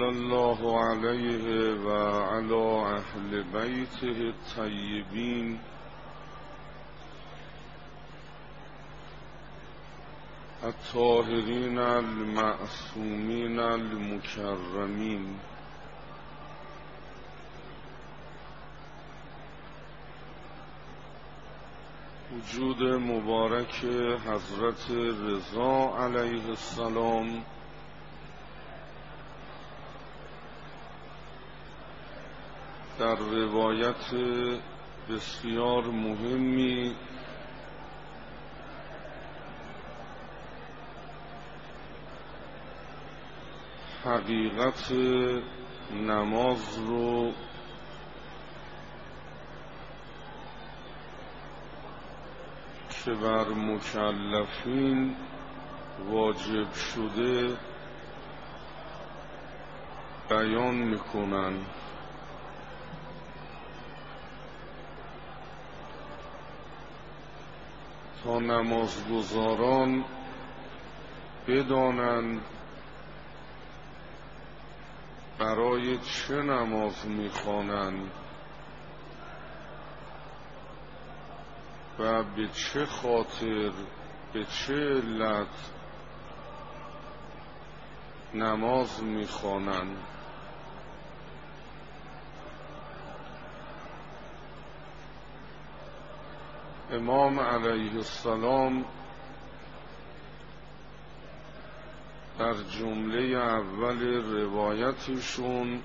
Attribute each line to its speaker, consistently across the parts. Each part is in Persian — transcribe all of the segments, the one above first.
Speaker 1: الله عليه وعلى أهل بيته الطيبين الطاهرين المعصومين المكرمين. وجود مبارک حضرت رضا علیه السلام در روایت بسیار مهمی حقیقت نماز رو که بر مکلفین واجب شده بیان میکنن تا نمازگزاران بدانند برای چه نماز میخوانند و به چه خاطر، به چه علت نماز میخوانند. امام علیه السلام در جمله اول روایتشون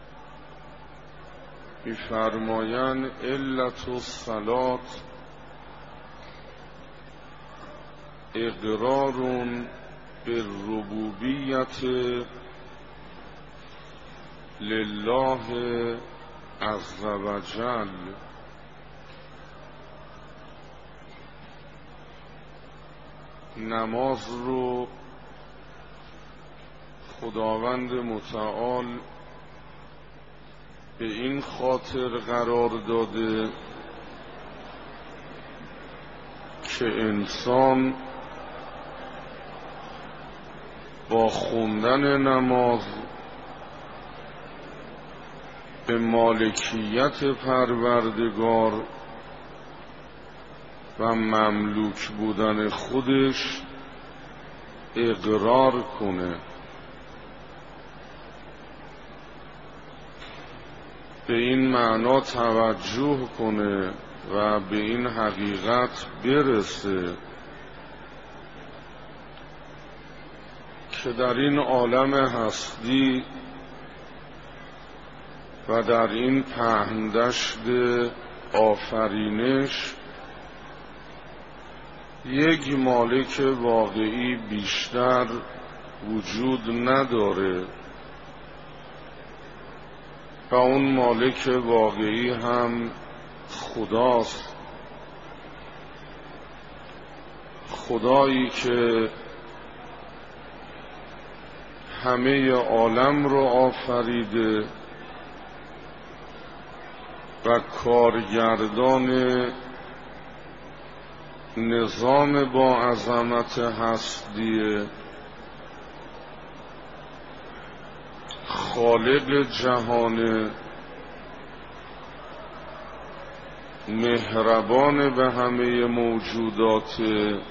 Speaker 1: می‌فرمایند علت الصلاة اقرار بالربوبیت لله عز وجل. نماز رو خداوند متعال به این خاطر قرار داده که انسان با خوندن نماز به مالکیت پروردگار و مملوک بودن خودش اقرار کنه، به این معنا توجه کنه و به این حقیقت برسه که در این عالم هستی و در این پهندشت آفرینش یک مالک واقعی بیشتر وجود نداره و اون مالک واقعی هم خداست. خدایی که همه عالم رو آفریده و کارگردان نظام با عظمت هستیه، خالق جهان، مهربان به همه موجودات،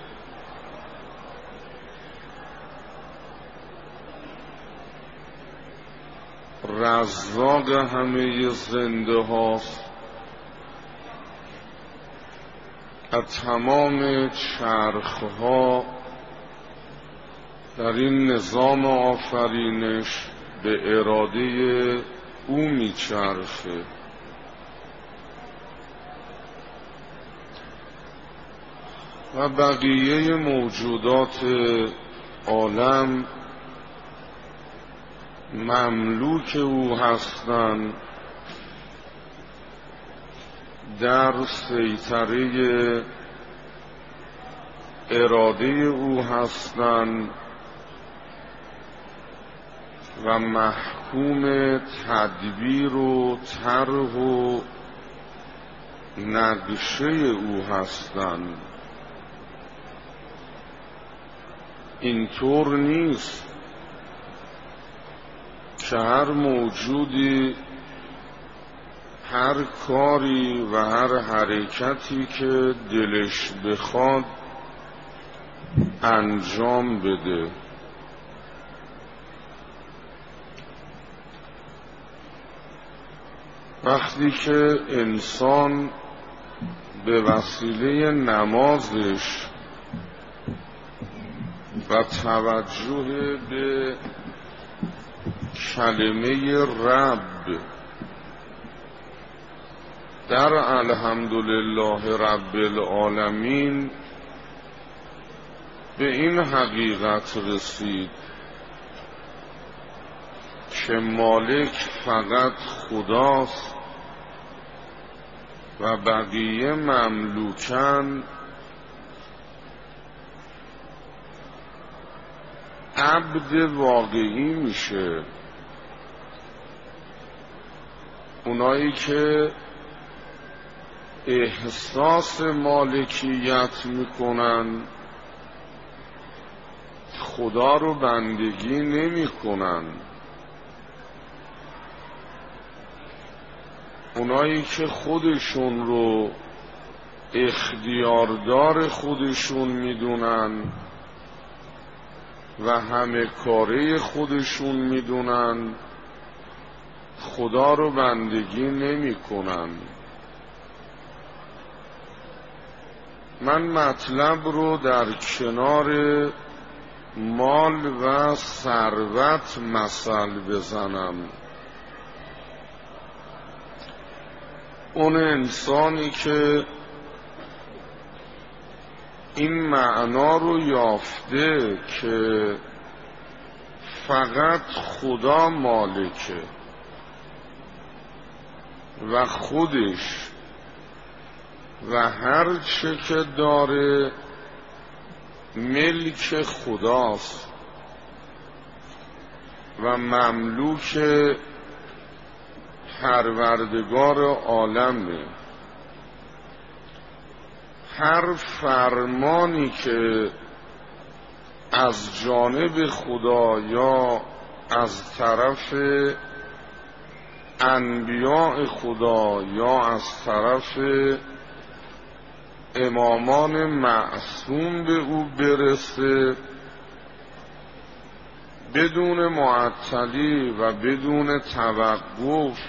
Speaker 1: رزاق همه زنده هاست. از تمام چرخها در این نظام آفرینش به اراده او میچرخه و بقیه موجودات عالم مملوک او هستند، در سیطره اراده او هستند و محکوم تدبیر و طرح و نقشه او هستند. اینطور نیست که هر موجودی هر کاری و هر حرکتی که دلش بخواد انجام بده. وقتی که انسان به وسیله نمازش و توجه به کلمه رب در الحمدلله رب العالمین به این حقیقت رسید که مالک فقط خداست و بقیه مملوکن، عبد واقعی میشه. اونایی که احساس مالکیت میکنن خدا رو بندگی نمیکنن. اونایی که خودشون رو اختیاردار خودشون میدونن و همه کاره خودشون میدونن خدا رو بندگی نمی کنن. من مطلب رو در کنار مال و ثروت مثل بزنم. اون انسانی که این معنا رو یافته که فقط خدا مالکه و خودش و هر چه که داره ملک خداست و مملوک پروردگار عالمه. هر فرمانی که از جانب خدا یا از طرف انبیاء خدا یا از طرف امامان معصوم به او برسه بدون معطلی و بدون توقف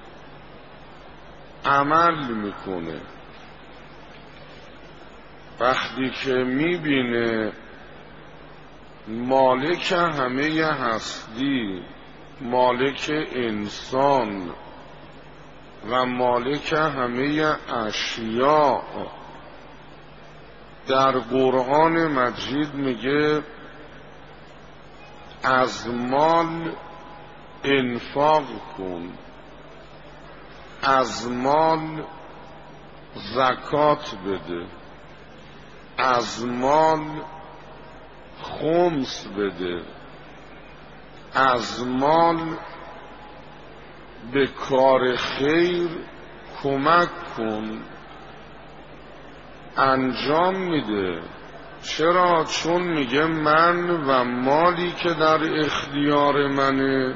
Speaker 1: عمل میکنه. وقتی که میبینه مالک همه هستی، مالک انسان و مالک همه اشیاء، در قرآن مجید میگه از مال انفاق کن، از مال زکات بده، از مال خمس بده، از مال به کار خیر کمک کن. انجام میده. چرا؟ چون میگه من و مالی که در اختیار منه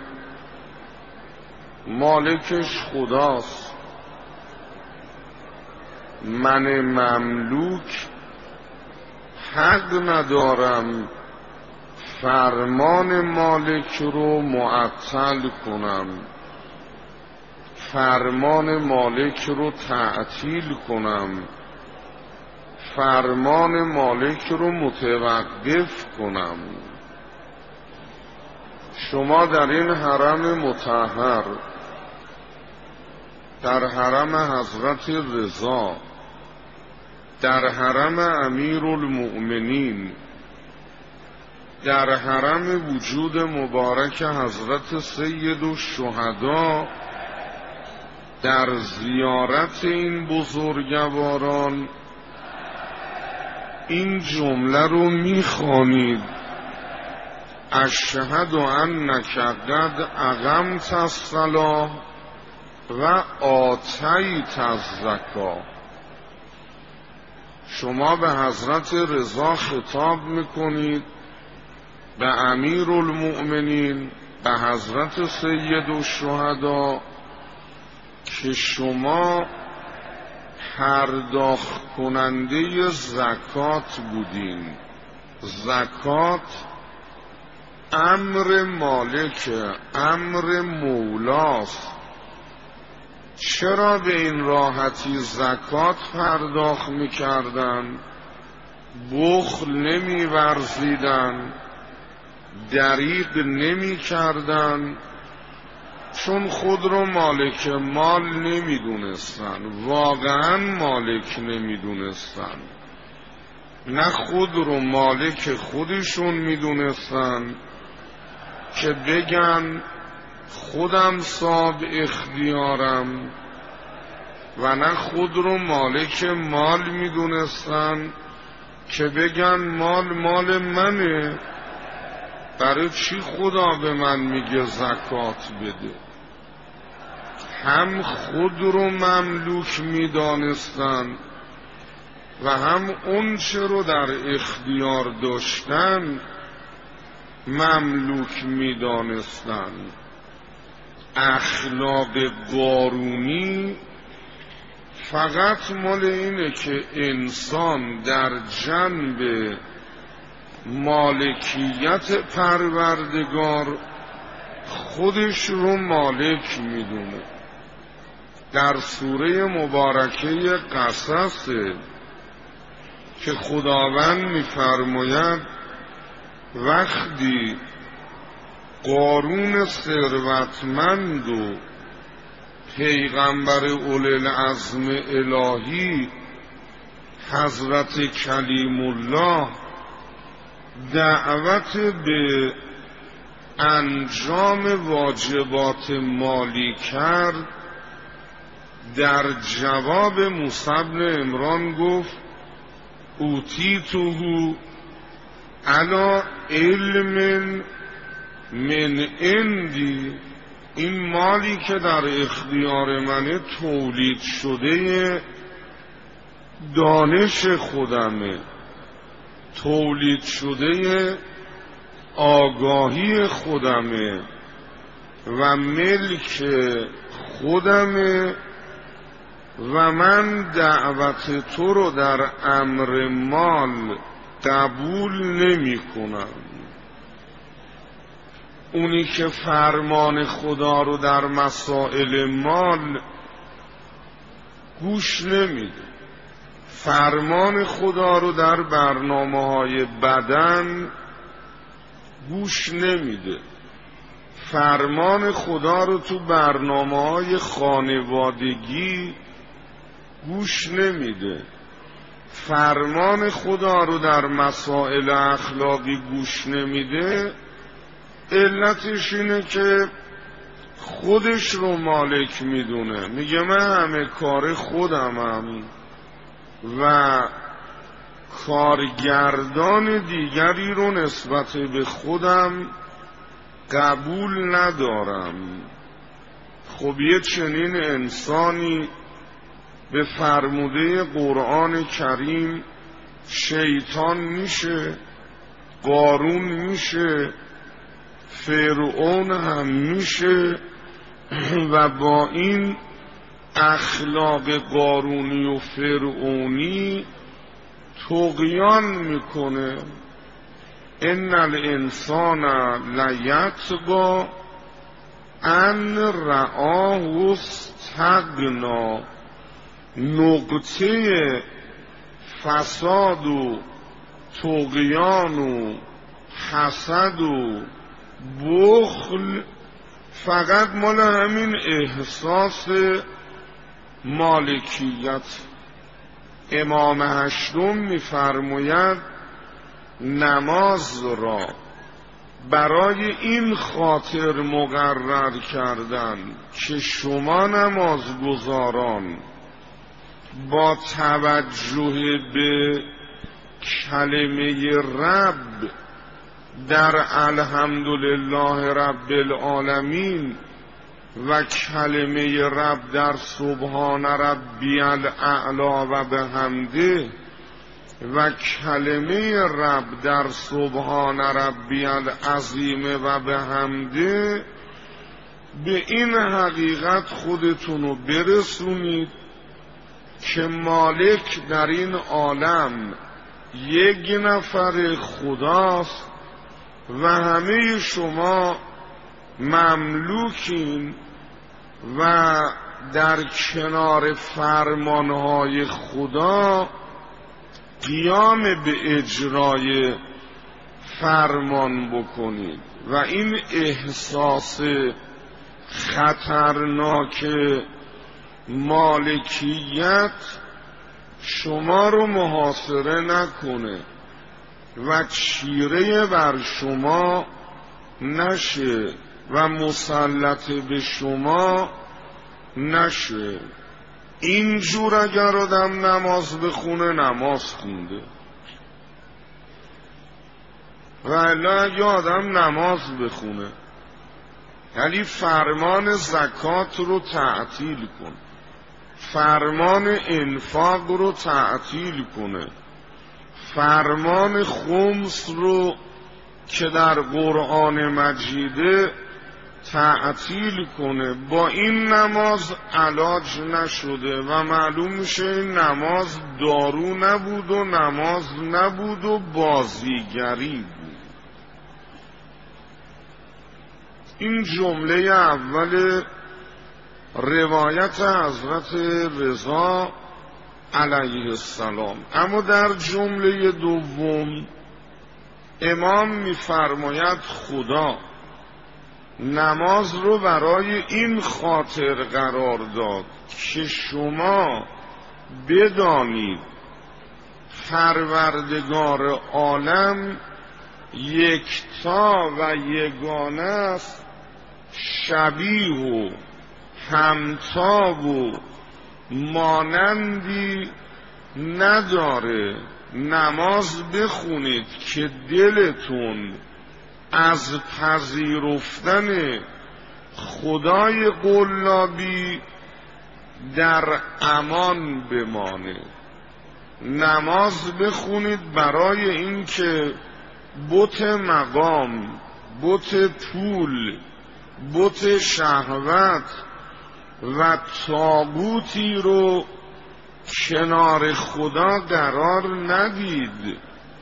Speaker 1: مالکش خداست. من مملوک حق ندارم فرمان مالک رو معطل کنم، فرمان مالک رو تعطیل کنم، فرمان مالک رو متوقف کنم. شما در این حرم مطهر، در حرم حضرت رضا، در حرم امیرالمؤمنین، در حرم وجود مبارک حضرت سید الشهدا، در زیارت این بزرگواران این جمله رو میخوانید: اشهد انک قد اقمت الصلاة و آتیت الزکاة. شما به حضرت رضا خطاب میکنید، به امیرالمؤمنین، به حضرت سید الشهدا که شما پرداخت کننده زکات بودین. زکات امر مالک، امر مولاست. چرا به این راحتی زکات پرداخت میکردن؟ بخل نمیورزیدن، دریغ نمیکردن، چون خود رو مالک مال نمیدونستن، واقعا مالک نمیدونستن، نه خود رو مالک خودشون میدونستن که بگن خودم صاحب اختیارم، و نه خود رو مالک مال میدونستن که بگن مال منه، برای چی خدا به من میگه زکات بده؟ هم خود رو مملوک میدانستن و هم اون چه رو در اختیار داشتن مملوک میدانستن. اخلاق قارونی فقط مال اینه که انسان در جنب مالکیت پروردگار خودش رو مالک میدونه. در سوره مبارکه قصص که خداوند میفرماید وقتی قارون ثروتمند و پیغمبر اولوالعزم الهی حضرت کلیم الله دعوت به انجام واجبات مالی کرد، در جواب موسی بن عمران گفت اوتیتوه علی علم من عندی، این مالی که در اختیار منه تولید شده دانش خودمه، تولید شده آگاهی خودمه و ملک خودمه و من دعوت تو رو در امر مال قبول نمی کنم. اونی که فرمان خدا رو در مسائل مال گوش نمیده، فرمان خدا رو در برنامه‌های بدن گوش نمیده، فرمان خدا رو تو برنامه‌های خانوادگی گوش نمیده، فرمان خدا رو در مسائل اخلاقی گوش نمیده. علتش اینه که خودش رو مالک میدونه، میگه من همه کار خودمم و کارگردان دیگری رو نسبت به خودم قبول ندارم. خب یه چنین انسانی به فرموده قرآن کریم شیطان میشه، قارون میشه، فرعون هم میشه و با این اخلاق قارونی و فرعونی طغیان میکنه. ان الانسان لیطغی ان رآه استغنی. نقطه فساد و طغیان و حسد و بخل فقط مال همین احساس مالکیت. امام هشتم میفرماید نماز را برای این خاطر مقرر کردن که شما نمازگزاران با توجه به کلمه رب در الحمدلله رب العالمین و کلمه رب در سبحان ربی الاعلی و بحمده و کلمه رب در سبحان ربی العظیم و به حمده به این حقیقت خودتونو برسونید که مالک در این عالم یک نفر خداست و همه شما مملوکین و در کنار فرمانهای خدا قیام به اجرای فرمان بکنید و این احساس خطرناک مالکیت شما رو محاصره نکنه و چیره بر شما نشه و مسلط به شما نشه. اینجور اگر آدم نماز بخونه نماز خونده، و الا اگه آدم نماز بخونه یعنی فرمان زکات رو تعطیل کن، فرمان انفاق رو تعطیل کنه، فرمان خمس رو که در قرآن مجیده تعطیل کنه، با این نماز علاج نشده و معلوم میشه این نماز دارو نبود و نماز نبود و بازیگری بود. این جمله اول روایت حضرت رضا علیه السلام. اما در جمله دوم امام میفرماید خدا نماز رو برای این خاطر قرار داد که شما بدانید پروردگار عالم یکتا و یگانه است، شبیه و همتا و مانندی نداره. نماز بخونید که دلتون از پذیرفتن خدای قلابی در امان بمانه. نماز بخونید برای اینکه بت مقام، بت پول، بت شهوت و طاغوتی رو کنار خدا قرار ندید.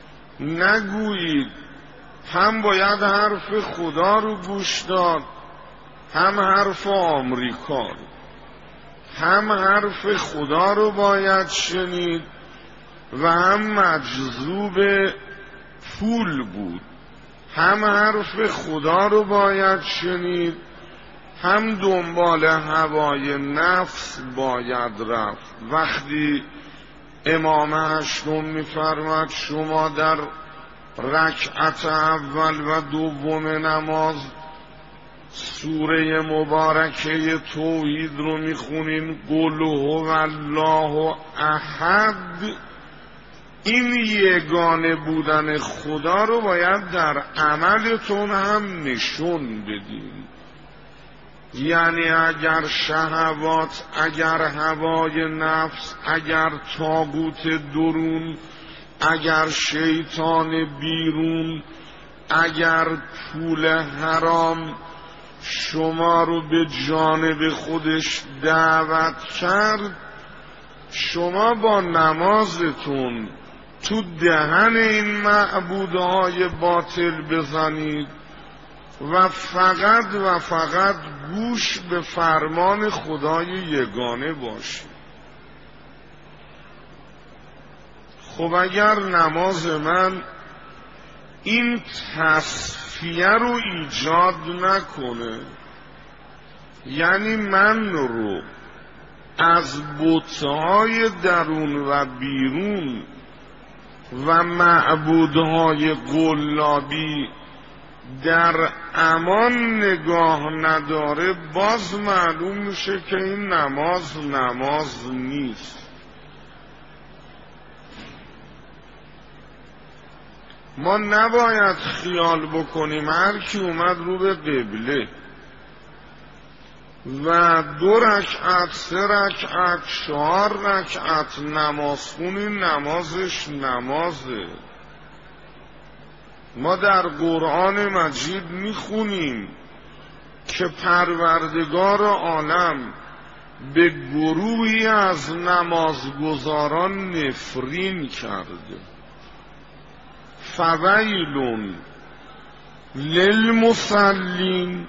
Speaker 1: نگویید هم باید حرف خدا رو گوش داد، هم حرف آمریکا رو، هم حرف خدا رو باید شنید و هم مجذوب پول بود، هم حرف خدا رو باید شنید، هم دنبال هوای نفس باید رفت. وقتی امام هشتم میفرماد شما در رکعت اول و دوم نماز سوره مبارکه توحید رو میخونین، قل هو الله احد، این یگانه بودن خدا رو باید در عملتون هم نشون بدین. یعنی اگر شهوات، اگر هوای نفس، اگر طاغوت درون، اگر شیطان بیرون، اگر پول حرام شما رو به جانب خودش دعوت کرد، شما با نمازتون تو دهن این معبودهای باطل بزنید و فقط گوش به فرمان خدای یگانه باشید. خب اگر نماز من این تصفیه رو ایجاد نکنه، یعنی من رو از بت‌های درون و بیرون و معبودهای قلابی در امان نگاه نداره، باز معلوم میشه که این نماز نیست. ما نباید خیال بکنیم هر کی اومد رو به قبله و 2 رکعت 3 رکعت 4 رکعت نماز خونی نمازش نمازه. ما در قرآن مجید میخونیم که پروردگار عالم به گروهی از نمازگزاران نفرین کرده. فویل للمصلین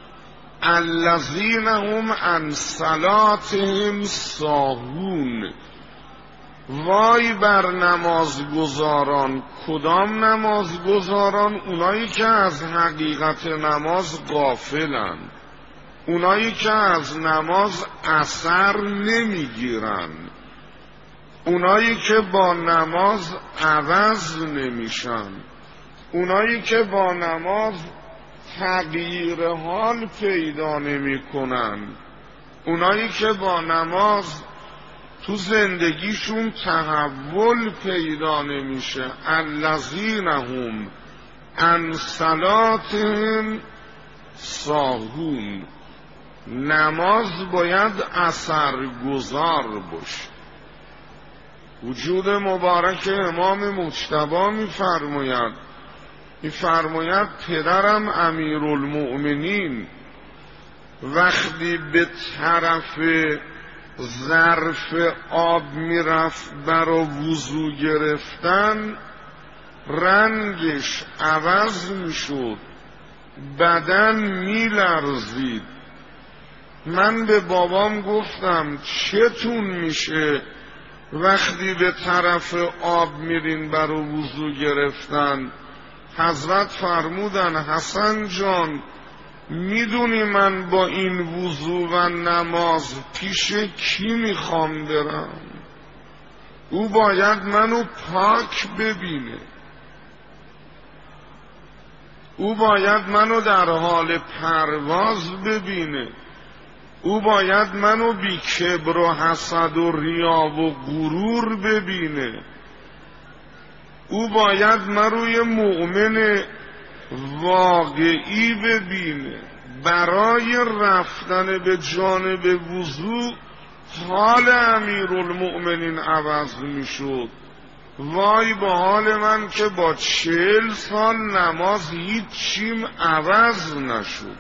Speaker 1: الذین هم عن صلاتهم ساهون. وای بر نمازگزاران. کدام نمازگزاران؟ اونایی که از حقیقت نماز غافلن، اونایی که از نماز اثر نمیگیرن، اونایی که با نماز عوض نمیشن، اونایی که با نماز تغییر حال پیدا نمی کنن، اونایی که با نماز تو زندگیشون تحول پیدا نمیشه. الذین هم عن صلاتهم ساهون. نماز باید اثرگذار باشه. وجود مبارک امام مجتبی میفرماید پدرم امیرالمؤمنین وقتی به طرف ظرف آب میرفت برای وضو گرفتن، رنگش عوض میشد، بدن میلرزید. من به بابام گفتم چتون میشه وقتی به طرف آب میرین برای وضو گرفتن؟ حضرت فرمودن حسن جان میدونی من با این وضو و نماز پیش کی میخوام برم؟ او باید منو پاک ببینه، او باید منو در حال پرواز ببینه، او باید منو بی کبر و حسد و ریا و غرور ببینه، او باید من روی مؤمن واقعی ببینه. برای رفتن به جانب وضو حال امیرالمؤمنین عوض میشد. وای با حال من که با 40 سال نماز هیچیم عوض نشد.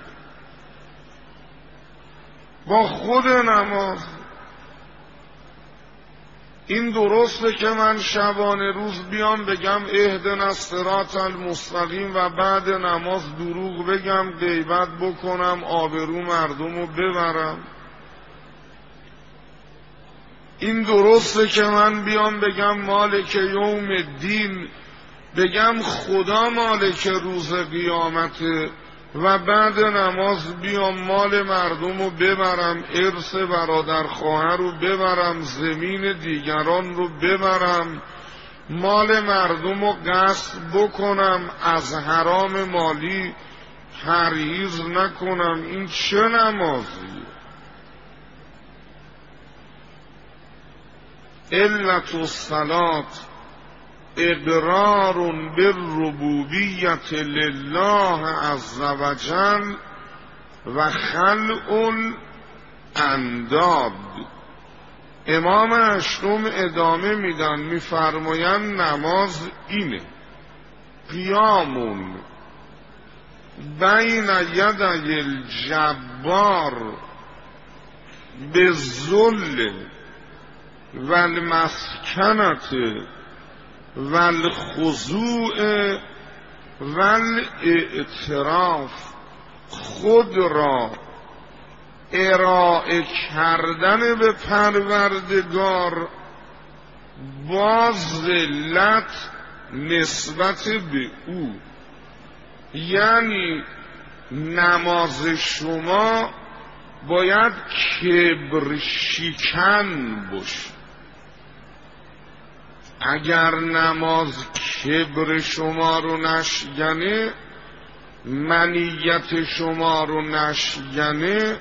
Speaker 1: با خود نماز این درسته که من شبانه روز بیام بگم اهدنا الصراط المستقیم و بعد نماز دروغ بگم، غیبت بکنم، آبرو مردمو ببرم؟ این درسته که من بیام بگم مالک یوم الدین، بگم خدا مالک روز قیامته و بعد نماز بیام مال مردمو ببرم، ارث برادر خواهر رو ببرم، زمین دیگران رو ببرم، مال مردمو غصب بکنم، از حرام مالی پرهیز نکنم؟ این چه نمازیه؟ علت الصلاة اقرار بالربوبیت لله عز وجل و خلع الانداد. امام هشتم ادامه میدن میفرمایند نماز اینه: قیام بین یدی الجبار بالذل والمسکنة والخضوع والاعتراف. خود را ارائه کردن به پروردگار با ذلت نسبت به او. یعنی نماز شما باید کبر شکن باشه. اگر نماز کبر شما رو نشکنه، منیت شما رو نشکنه،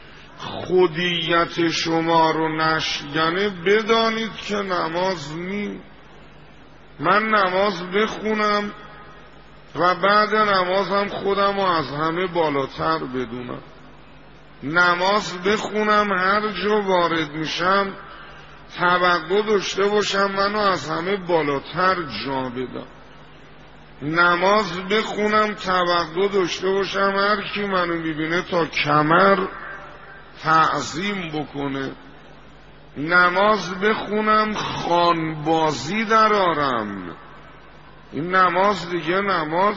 Speaker 1: خودیت شما رو نشکنه، بدانید که نماز نی. من نماز بخونم و بعد نمازم خودم رو از همه بالاتر بدونم. نماز بخونم هر جا وارد میشم توقع داشته باشم منو از همه بالاتر جا بدم. نماز بخونم توقع داشته باشم هر کی منو میبینه تا کمر تعظیم بکنه. نماز بخونم خانبازی درارم. این نماز دیگه نماز.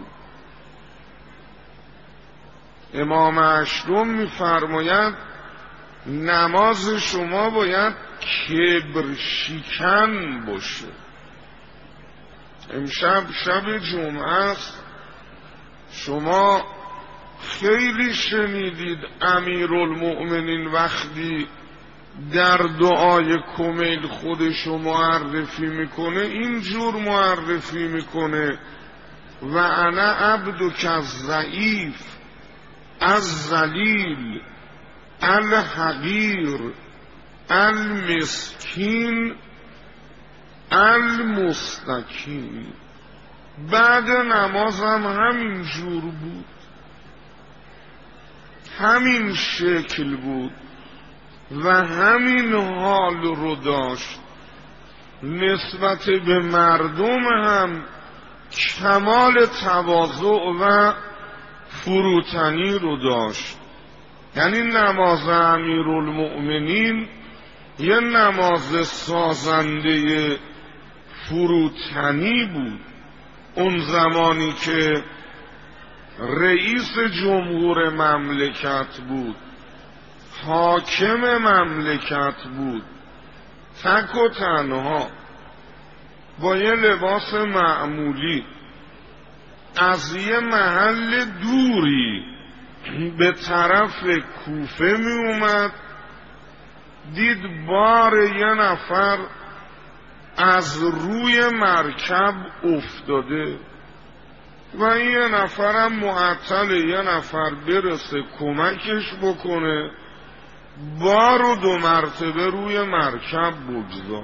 Speaker 1: امام اشرم میفرماید نماز شما باید کبر شکن باشه. امشب شب جمعه است. شما خیلی شنیدید امیرالمؤمنین وقتی در دعای کمیل خودشو معرفی میکنه اینجور معرفی میکنه و انا عبدک الضعیف الذلیل الحقیر المسکین المستکین. بعد نمازم همین جور بود، همین شکل بود و همین حال رو داشت. نسبت به مردم هم کمال تواضع و فروتنی رو داشت. یعنی نماز امیرالمؤمنین یه نماز سازنده فروتنی بود. اون زمانی که رئیس جمهور مملکت بود، حاکم مملکت بود، تک و تنها با یه لباس معمولی از یه محل دوری به طرف کوفه می اومد، دید بار یه نفر از روی مرکب افتاده و این یه نفرم معطل، یه نفر برسه کمکش بکنه، بارو 2 مرتبه روی مرکب بگذار.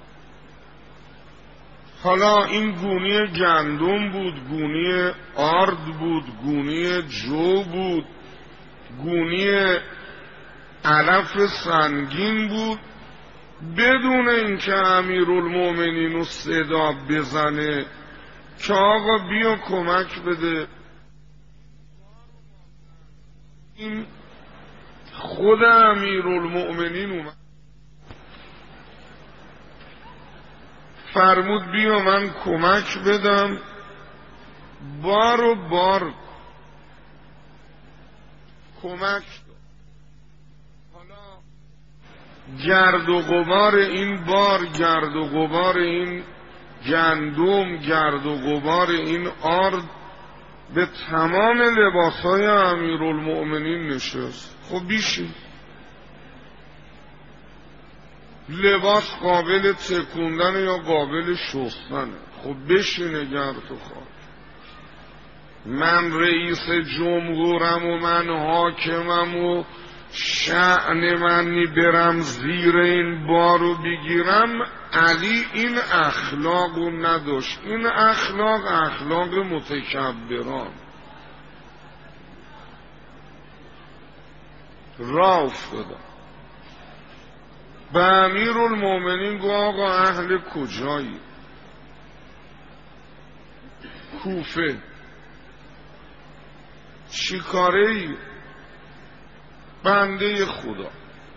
Speaker 1: حالا این گونی گندم بود، گونی آرد بود، گونی جو بود، گونی علف سنگین بود، بدون اینکه امیرالمؤمنین رو صدا بزنه که آقا بیا کمک بده. این خود امیرالمؤمنین اومد فرمود بیا من کمک بدم، بار و بار کمک داد. حالا گرد و غبار این بار، گرد و غبار این گندم، گرد و غبار این آرد به تمام لباسهای امیرالمؤمنین نشست. خب بیشین، لباس قابل تکوندن یا قابل شستنه، خب بشینه گرد و خاک. من رئیس جمهورم و من حاکمم و شأن منی برم زیر این بارو بگیرم. علی این اخلاقو نداشت. این اخلاق متکبران. راه افتادم به امیرالمؤمنین گفت آقا اهل کجایی؟ کوفه. چی کاره ای؟ بنده خدا.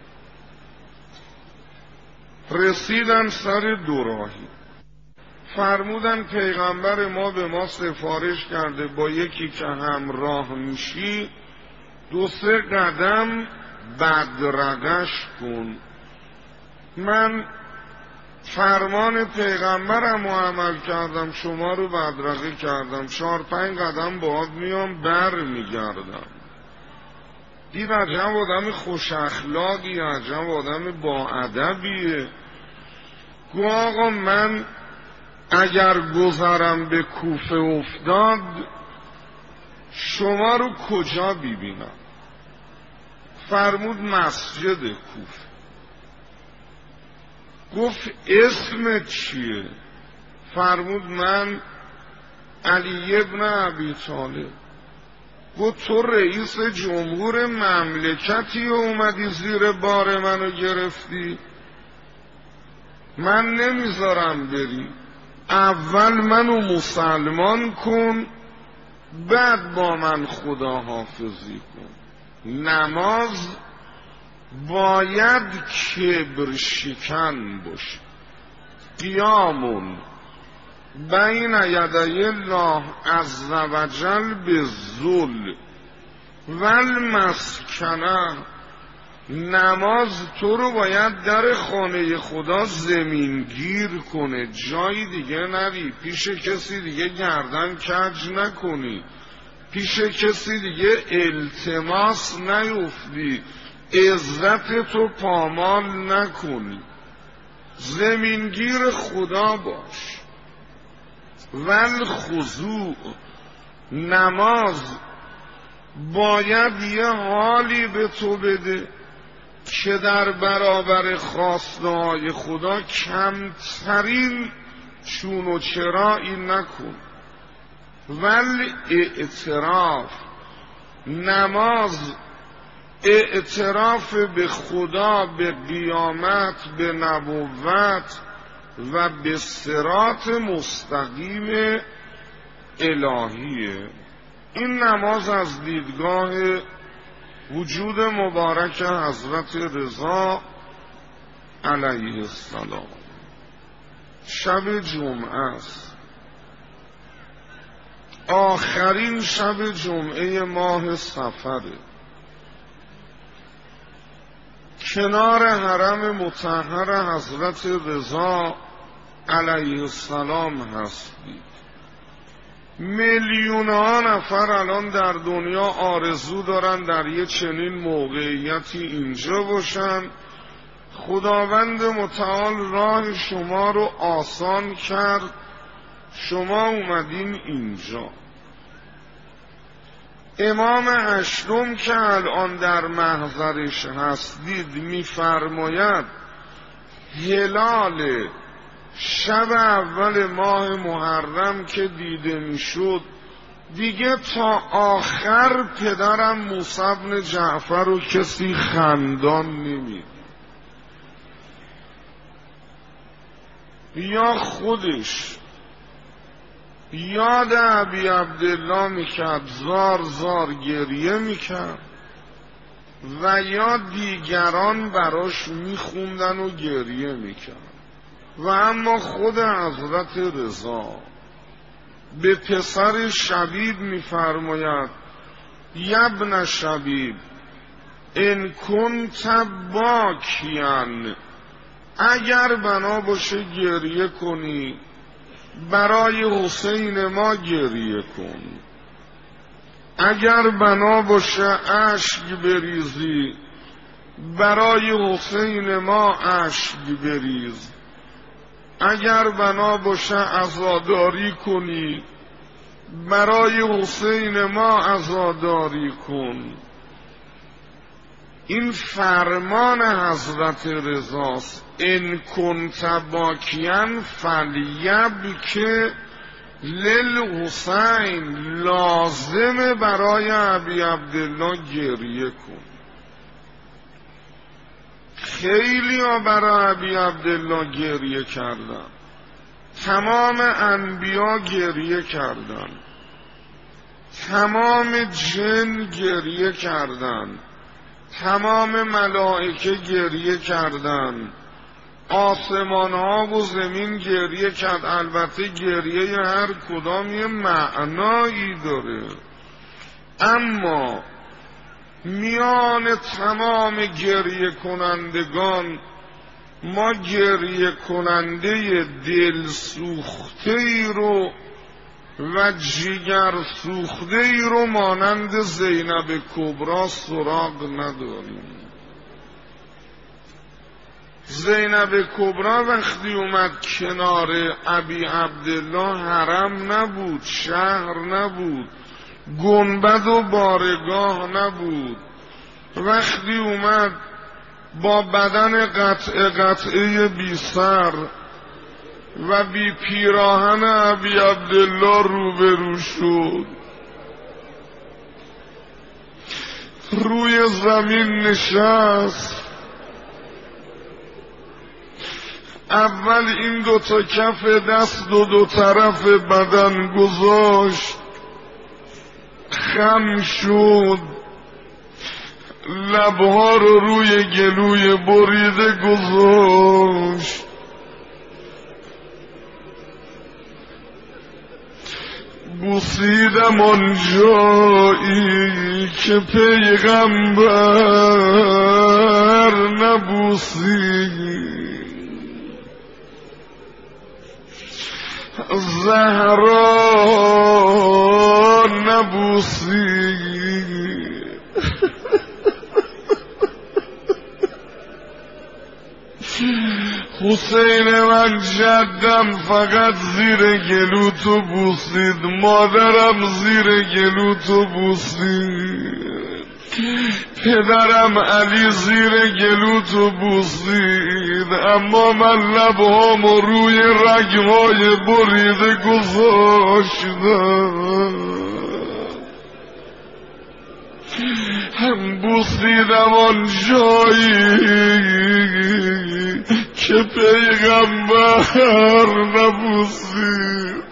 Speaker 1: رسیدن سر دوراهی، فرمودن پیغمبر ما به ما سفارش کرده با یکی که همراه میشی 2-3 قدم بدرقش کن. من فرمان پیغمبرم رو عمل کردم، شما رو بدرقه کردم، 4-5 قدم باهات میام بر میگردم. دید عجب آدم خوش اخلاقی، عجب آدم با ادبیه. گو آقا من اگر گذرم به کوفه افتاد شما رو کجا ببینم؟ فرمود مسجد کوفه. گفت اسمت چیه؟ فرمود من علی ابن ابی طالب. گفت تو رئیس جمهور مملکتی اومدی زیر بار منو گرفتی؟ من نمیذارم بری، اول منو مسلمان کن، بعد با من خداحافظی کن. نماز باید کبر شکن باشه. قیامون بین یدی الله عز و جل بالذل والمسکنه. نماز تو رو باید در خانه خدا زمینگیر کنه، جای دیگه نری، پیش کسی دیگه گردن کج نکنی، پیش کسی دیگه التماس نیفتی، عزت تو پامال نکنی، زمینگیر خدا باش. والخضوع، نماز باید یه حالی به تو بده که در برابر خواسته‌های خدا کمترین چون و چرایی نکن. ولی اعتراف، نماز اعتراف به خدا، به قیامت، به نبوت و به صراط مستقیم الهیه. این نماز از دیدگاه وجود مبارک حضرت رضا علیه السلام شب جمعه است، آخرین شب جمعه ماه صفره. کنار حرم مطهر حضرت رضا علیه السلام هستید. میلیون‌ها نفر الان در دنیا آرزو دارن در یه چنین موقعیتی اینجا باشن. خداوند متعال راه شما رو آسان کرد، شما اومدین اینجا. امام هشتم که الان در محضرش هستید میفرماید هلال شب اول ماه محرم که دیده میشد دیگه تا آخر پدرم موسی بن جعفر رو کسی خندان نمید. یا خودش یاد ابی عبدالله میکرد، زار زار گریه میکرد، و یا دیگران براش میخوندن و گریه میکرد. و اما خود حضرت رضا به پسر شبیب میفرماید یبن شبیب ان کنت باکیان، اگر بنا باشه گریه کنی برای حسین ما گریه کن، اگر بنا باشه اشک بریزی برای حسین ما اشک بریز، اگر بنا باشه عزاداری کنی برای حسین ما عزاداری کن. این فرمان حضرت رضاست. ان کنت باکیان فلیبک للحسین، لازم برای ابی عبدالله گریه کن. خیلی ها برای ابی عبدالله گریه کردن، تمام انبیا گریه کردن، تمام جن گریه کردن، تمام ملائکه گریه کردن، آسمان ها و زمین گریه کرد. البته گریه هر کدام یه معنایی داره، اما میان تمام گریه کنندگان ما گریه کننده دل سوخته ای رو و جگر سوخته ای رو مانند زینب کبرا سراغ نداریم. زینب کبرا وقتی اومد کنار ابی عبدالله حرم نبود، شهر نبود، گنبد و بارگاه نبود. وقتی اومد با بدن قطعه بی سر و بی پیراهن ابی عبدالله روبرو شد، روی زمین نشست. اول این دوتا کف دست دو طرف بدن گذاشت، خم شد، لبها رو روی گلوی بریده گذاشت. بوسیدم آن جایی که پیغمبر نبوسید، زهرا نبوسید. حسین من جدم فقط زیر گلو تو بوسید، مادرم زیر گلو تو بوسید، پدرم علی زیر گلو تو بوسید، اما من لبهامو روی رگهای بریده گذاشتم. هم بوسیدم آن جایی که پیغمبر نبوسید.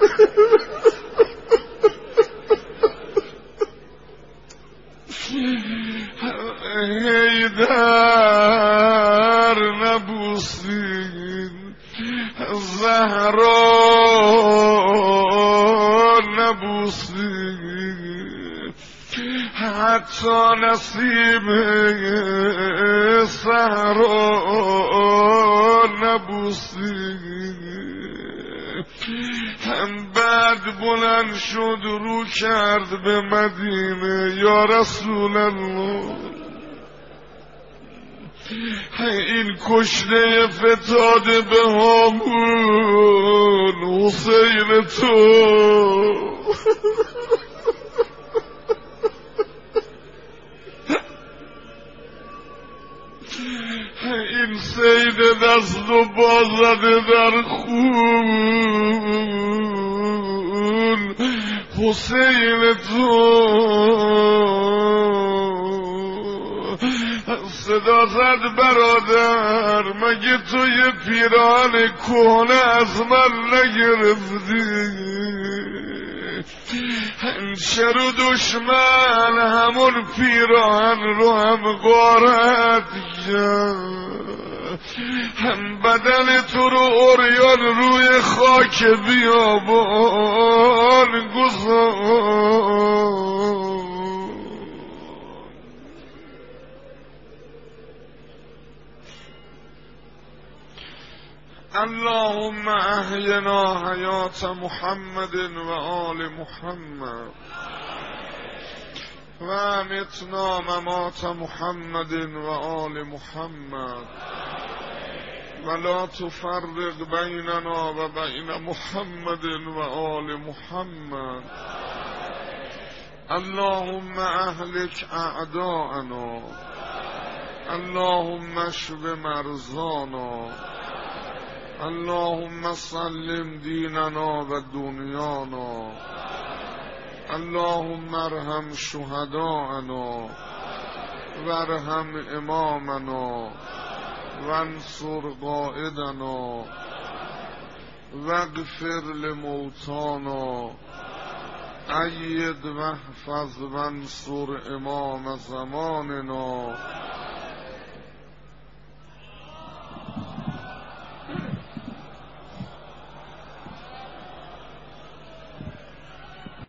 Speaker 1: حیدر نبوسید، زهرا نبوسید، حتی نسیم صحرا نبوسید. هم بعد بلند شد رو کرد به مدینه، یا رسول الله این کشته فتاده به هامون حسین تو، این سید دست و بازده در خون حسین تو. صدا زد برادر مگه تو یه پیران کهنه از من نگرفتی؟ هنچه رو دشمن همون پیران رو هم غارت کرد، هم بدن تو رو عریان روی خاک بیابان گذاشت. اللهم احینا حیات محمد و آل محمد و امتنا ممات محمد و آل محمد ولا تفرق بیننا و بین محمد و آل محمد. اللهم اهلک اعداءنا، اللهم اشف مرضانا، اللهم سلم دیننا و دنیانا، اللهم ارحم شهداءنا وارحم امامنا وانصر قائدنا واغفر لموتانا، اید واحفظ وانصر امام زماننا